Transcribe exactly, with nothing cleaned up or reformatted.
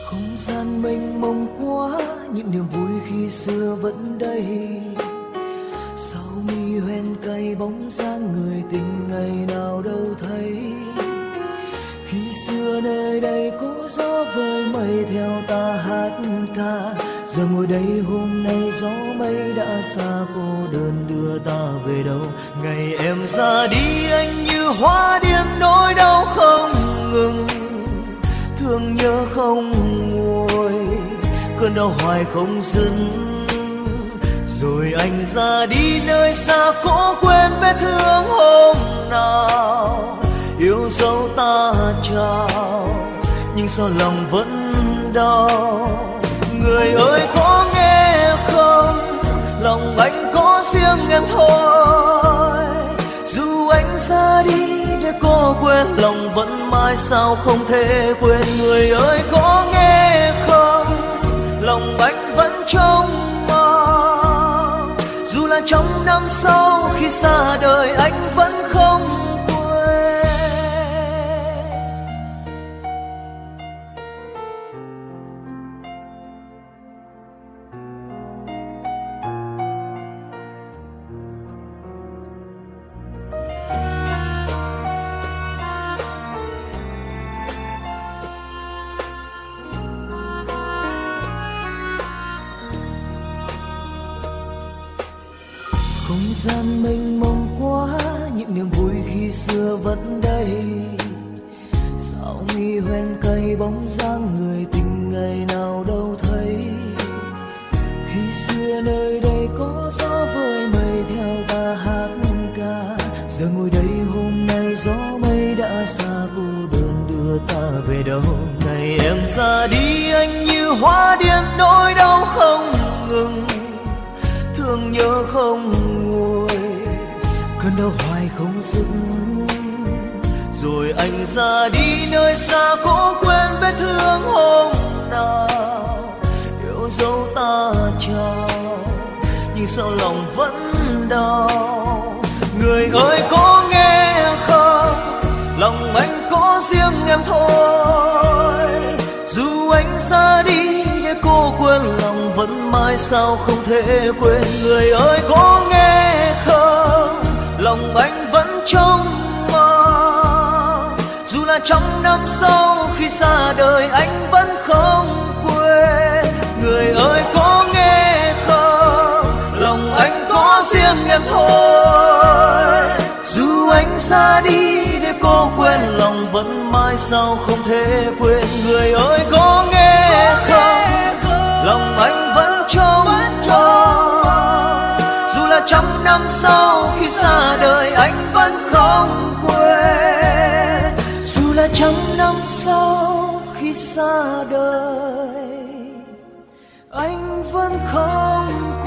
Không gian mênh mông quá, những niềm vui khi xưa vẫn đây. Sao mi hoen cay bóng dáng người tình ngày nào đâu thấy. Khi xưa nơi đây có gió vơi mây theo ta hát ca. Giờ ngồi đây hôm nay gió mây đã xa, cô đơn đưa ta về đâu. Ngày em ra đi anh như hoa điên, nỗi đau không ngừng, thương nhớ không nguôi, cơn đau hoài không dứt. Rồi anh ra đi nơi xa, cố quên vết thương hôm nào yêu dấu ta trao, nhưng sao lòng vẫn đau. Người ơi có nghe không, lòng anh có riêng em thôi. Dù anh ra đi để cô quên, lòng vẫn mãi sao không thể quên. Người ơi có nghe không, lòng anh vẫn trông mong. Dù là trong năm sau khi xa đời, anh vẫn không quên. Không gian mênh mông quá, những niềm vui khi xưa vẫn đây. Sao mi hoen cay bóng dáng người tình ngày nào đâu thấy. Khi xưa nơi đây có gió vơi mây theo ta hát ca. Giờ ngồi đây hôm nay gió mây đã xa, cô đơn đưa ta về đâu. Ngày em ra đi anh như hoa điên, nỗi đau không ngừng, thương nhớ không nguôi, cơn đau hoài không dứt. Rồi anh ra đi nơi xa, cố quên vết thương hôm nào yêu dấu ta trao, nhưng sao lòng vẫn đau. Người ơi có nghe không, lòng anh có riêng em thôi. Dù anh ra đi để cô quên, lòng vẫn mãi sao không thể quên. Người ơi có nghe không, lòng anh vẫn trông mong. Dù là trong năm sau khi xa đời, anh vẫn không quên. Người ơi có nghe không, lòng anh có riêng em thôi. Dù anh ra đi để cô quên, lòng vẫn mãi sao không thể quên. Người ơi có nghe không, lòng anh vẫn trông mong. Dù là trăm năm sau khi xa đời, anh vẫn không quên. Dù là trăm năm sau khi xa đời, anh vẫn không quên.